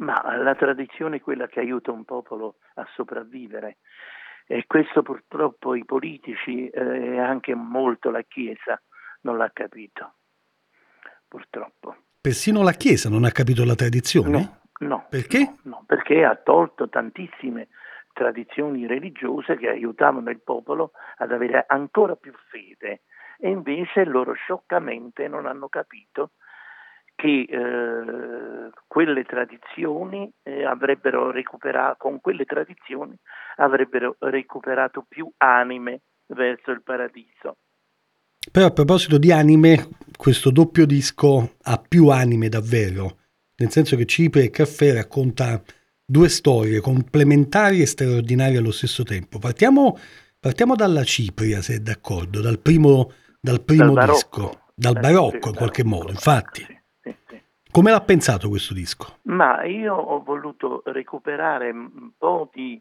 Ma la tradizione è quella che aiuta un popolo a sopravvivere, e questo purtroppo i politici e anche molto la Chiesa non l'ha capito, purtroppo. Persino la Chiesa non ha capito la tradizione? Perché? No, perché ha tolto tantissime tradizioni religiose che aiutavano il popolo ad avere ancora più fede, e invece loro scioccamente non hanno capito che quelle tradizioni con quelle tradizioni avrebbero recuperato più anime verso il paradiso. Però a proposito di anime, questo doppio disco ha più anime davvero, nel senso che Cipria e Caffè racconta due storie complementari e straordinarie allo stesso tempo. Partiamo dalla Cipria, se è d'accordo, dal primo disco, dal barocco in qualche modo, infatti. Sì. Come l'ha pensato questo disco? Ma io ho voluto recuperare un po' di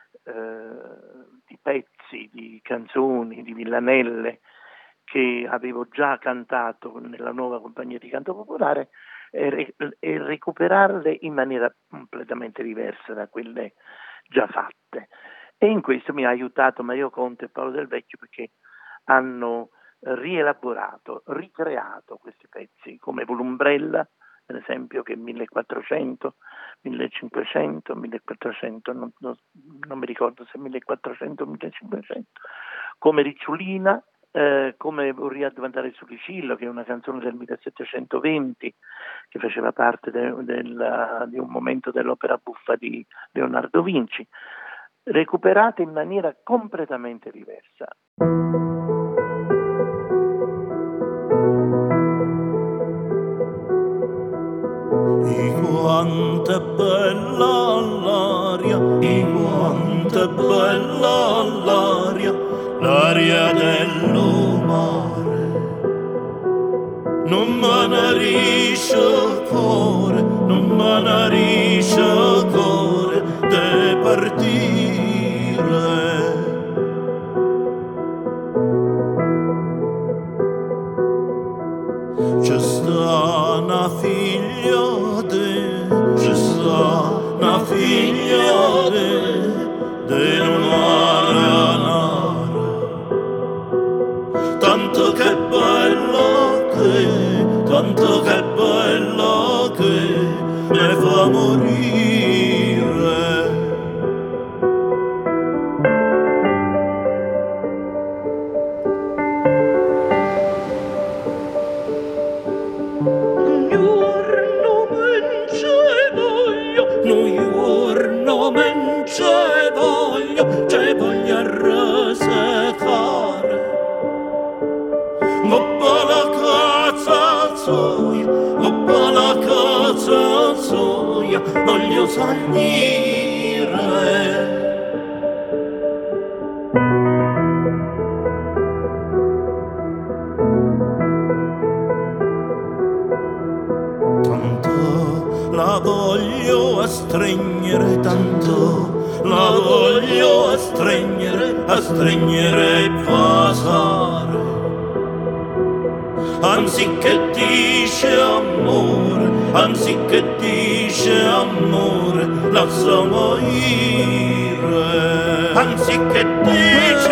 pezzi, di canzoni, di villanelle che avevo già cantato nella nuova compagnia di canto popolare, e recuperarle in maniera completamente diversa da quelle già fatte. E in questo mi ha aiutato Mario Conte e Paolo Del Vecchio, perché hanno rielaborato, ricreato questi pezzi, come Volumbrella, per esempio, che è 1400, 1500, 1400, non mi ricordo se 1400 o 1500, come Ricciolina, come Vorrei diventare su Ricillo, che è una canzone del 1720 che faceva parte di un momento dell'opera buffa di Leonardo Vinci, recuperate in maniera completamente diversa. Quanto è bella l'aria, quanto è bella l'aria, l'aria del mare. Non me ne riesce il cuore, non me ne riesce il cuore di partire. C'è sta una figlia, c'è sta una figlia di nara nara, tanto che bella che, tanto che bella che mi fa morire. Ce voglio rasecare, ma la casa soia, voglio salire. Tanto la voglio a stringere, tanto la voglio a stringere e passare. Anziché dice amore, lascia morire. Anziché dice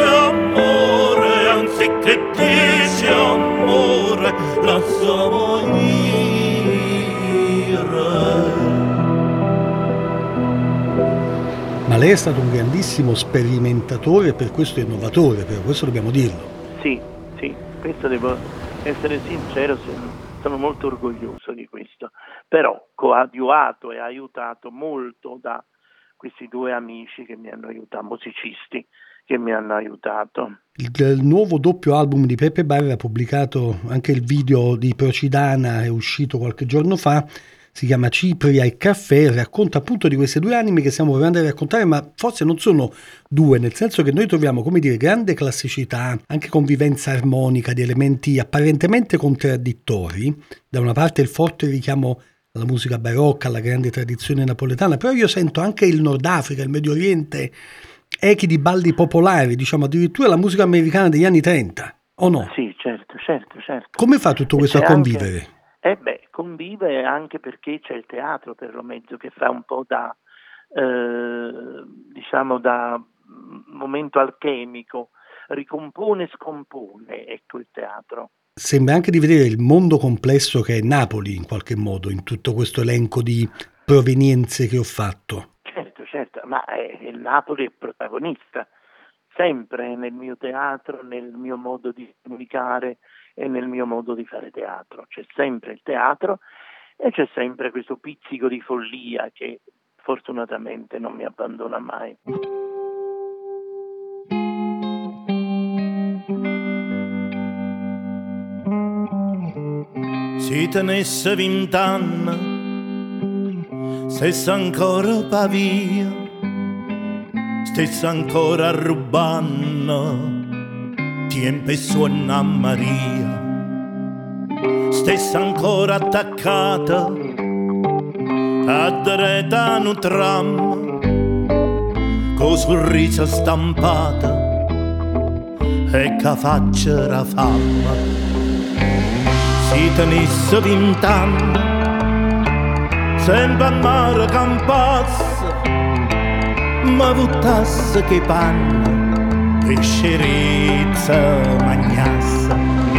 amore, lascia morire. Ma lei è stato un grandissimo sperimentatore, per questo innovatore, però questo dobbiamo dirlo. Sì, questo devo essere sincero, sono molto orgoglioso di questo, però coadiuvato e aiutato molto da questi due amici che mi hanno aiutato, musicisti che mi hanno aiutato. Il nuovo doppio album di Peppe Barra ha pubblicato anche il video di Procidana, è uscito qualche giorno fa, si chiama Cipria e Caffè, racconta appunto di queste due anime che stiamo provando a raccontare, ma forse non sono due, nel senso che noi troviamo, come dire, grande classicità, anche convivenza armonica di elementi apparentemente contraddittori, da una parte il forte richiamo alla musica barocca, alla grande tradizione napoletana, però io sento anche il Nord Africa, il Medio Oriente, echi di balli popolari, diciamo addirittura la musica americana degli anni 30, o no? Sì, certo. Come fa tutto questo a convivere? Convive anche perché c'è il teatro per lo mezzo, che fa un po' da momento alchemico, ricompone e scompone, ecco, il teatro. Sembra anche di vedere il mondo complesso che è Napoli in qualche modo, in tutto questo elenco di provenienze che ho fatto. Certo, ma il Napoli è protagonista, sempre nel mio teatro, nel mio modo di comunicare e nel mio modo di fare teatro. C'è sempre il teatro e c'è sempre questo pizzico di follia che fortunatamente non mi abbandona mai. Si tenesse 20 anni, stesse ancora Pavia, stesse ancora rubando tempo e suona Maria, stesse ancora attaccata a dreta un tram, con sorriso stampata e che faccia la fama. Si tenesse 20 anni, sempre a mare campassa, ma buttasse che panna e scerizza magnassa.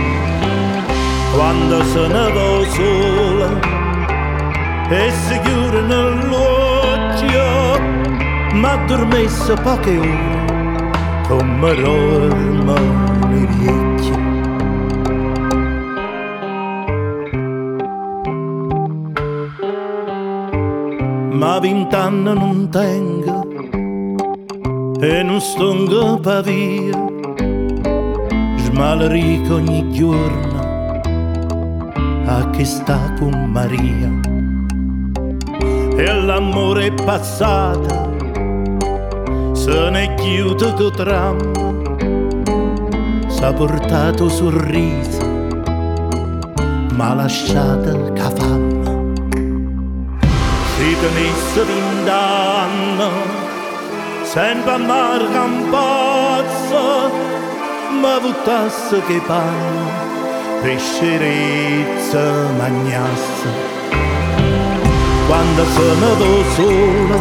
Quando se ne va sola e si chiude nell'occhio, ma dormisse poche ore come dormono i vecchi. Ma 20 anni non tengo e non stongo Pavia, smalrico ogni giorno a che sta con Maria. E l'amore è passato, se ne è chiuso con dramma, s'ha portato sorriso, ma lasciata che fama. Si tenesse 20 anni, sempre a mare campazza, ma buttasse che panna, pescerezza magnassa. Quando se ne va sola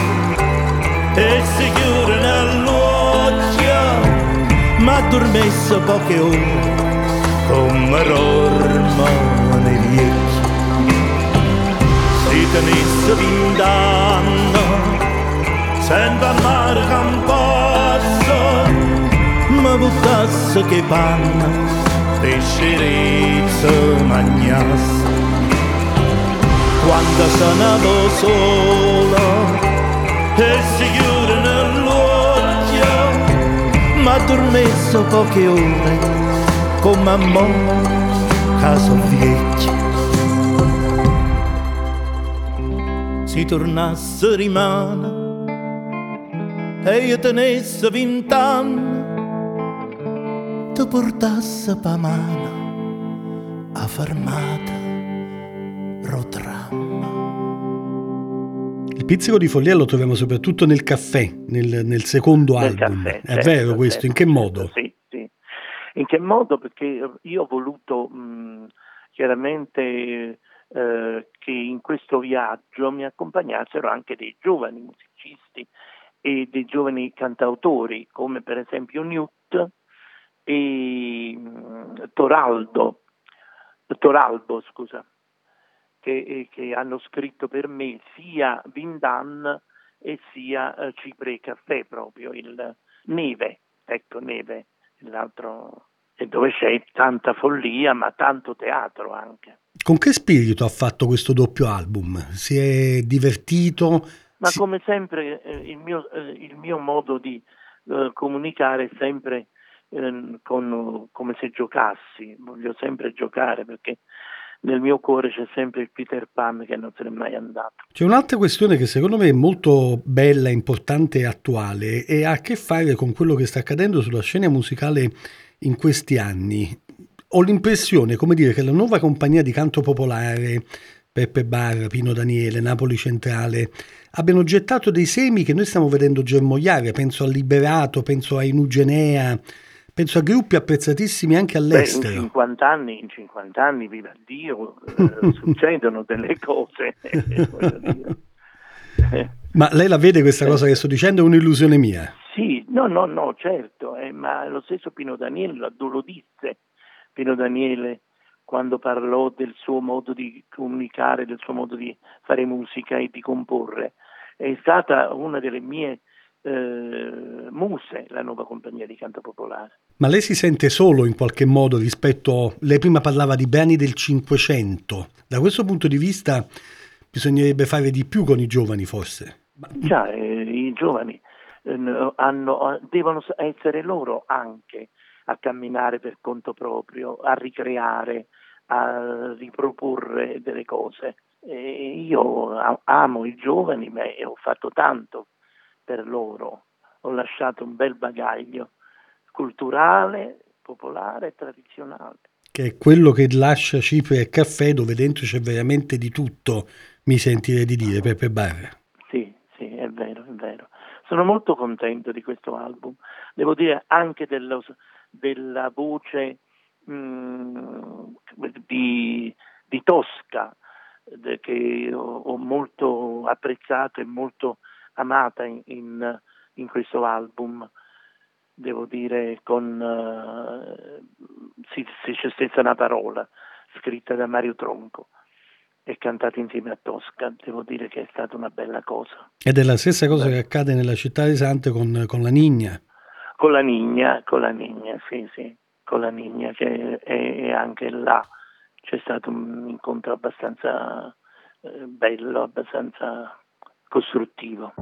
e si chiude nell'occhio, ma dormisse poche ore come dormono i vecchi. Si tenesse 20 anni, sempre a mare campazza, ma buttasse che panna, pescerezza magnassa. Quando se ne va sola e si chiude nell'occhio, ma dormisse poche ore come a mo' caso vecchio. Si tornasse rimane e io tenesse 20 anni, ti portasse pa mano a fermata rotramma. Il pizzico di follia lo troviamo soprattutto nel caffè, nel secondo album. Caffè, è vero questo? In che modo? Sì. In che modo? Perché io ho voluto chiaramente che in questo viaggio mi accompagnassero anche dei giovani musicisti e dei giovani cantautori, come per esempio Newt e Toralbo, che hanno scritto per me sia Vindan e sia Cipri e Caffè, proprio il Neve, l'altro, e dove c'è tanta follia ma tanto teatro anche. Con che spirito ha fatto questo doppio album? Si è divertito? Ma come sempre il mio modo di comunicare è sempre come se giocassi, voglio sempre giocare perché nel mio cuore c'è sempre il Peter Pan che non se n'è mai andato. C'è un'altra questione che secondo me è molto bella, importante e attuale e ha a che fare con quello che sta accadendo sulla scena musicale in questi anni. Ho l'impressione, come dire, che la nuova compagnia di canto popolare, Peppe Barra, Pino Daniele, Napoli Centrale, abbiano gettato dei semi che noi stiamo vedendo germogliare. Penso a Liberato, penso a Inugenea, Penso a gruppi apprezzatissimi anche all'estero. In 50 anni, viva Dio, succedono delle cose. Voglio dire. Ma lei la vede questa cosa che sto dicendo? È un'illusione mia? Sì, no, certo, ma lo stesso Pino Daniele lo disse. Pino Daniele, quando parlò del suo modo di comunicare, del suo modo di fare musica e di comporre, è stata una delle mie muse, la nuova compagnia di canto popolare. Ma lei si sente solo in qualche modo rispetto, lei prima parlava di brani del Cinquecento, da questo punto di vista bisognerebbe fare di più con i giovani forse? Già, i giovani devono essere loro anche a camminare per conto proprio, a ricreare, a riproporre delle cose. E io amo i giovani e ho fatto tanto per loro, ho lasciato un bel bagaglio culturale, popolare e tradizionale. Che è quello che lascia Cipria e Caffè, dove dentro c'è veramente di tutto, mi sentirei di dire, Peppe Barra. Sì, è vero. Sono molto contento di questo album, devo dire anche della voce di Tosca, che ho molto apprezzato e molto amata in questo album, devo dire, se c'è stessa una parola scritta da Mario Tronco e cantata insieme a Tosca, devo dire che è stata una bella cosa. Ed è la stessa cosa che accade nella Città di Sante con la Nigna. Con la Nigna, sì, con la Nigna, che è anche là c'è stato un incontro abbastanza bello, abbastanza costruttivo.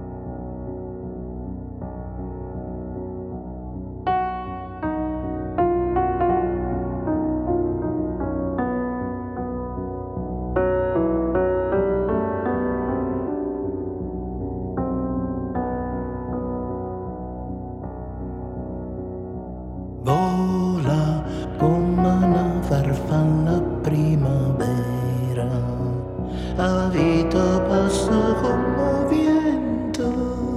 Vola come una farfalla primavera, la vita passa come vento.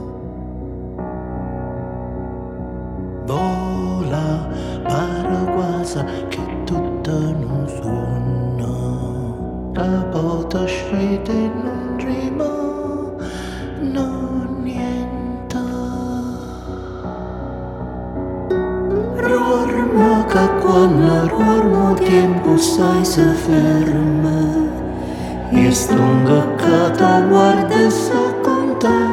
Vola, pare quasi che tutto non suona, la porta scende e non rima, non niente. Ruorma che quando ruormo tempo sai se ferma, e stonga che ti guarda e sa contenta.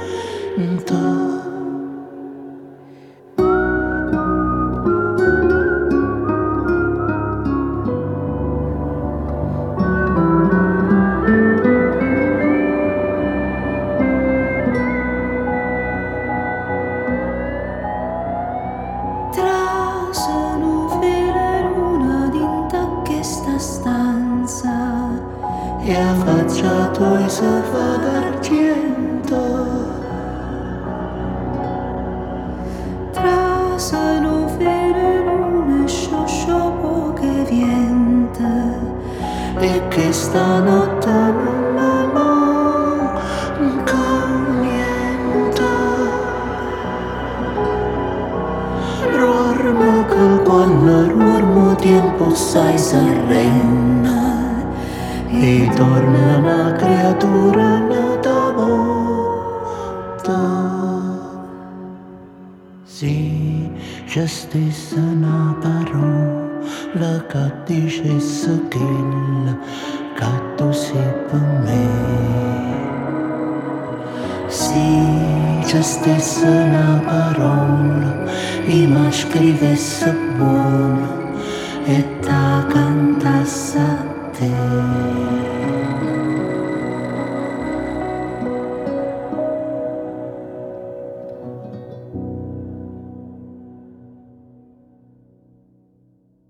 E affacciato e si fa d'argento, trasano fine luna scioscio poche viente, e che stanotte non manca niente. Ruormo che quando ruormo tempo sai serena, e torna una creatura nata morta. Sì, c'è stessa una parola che dicesse che tu sei per me. Sì, c'è stessa una parola e mi scrivesse buona e ta cantasse a te.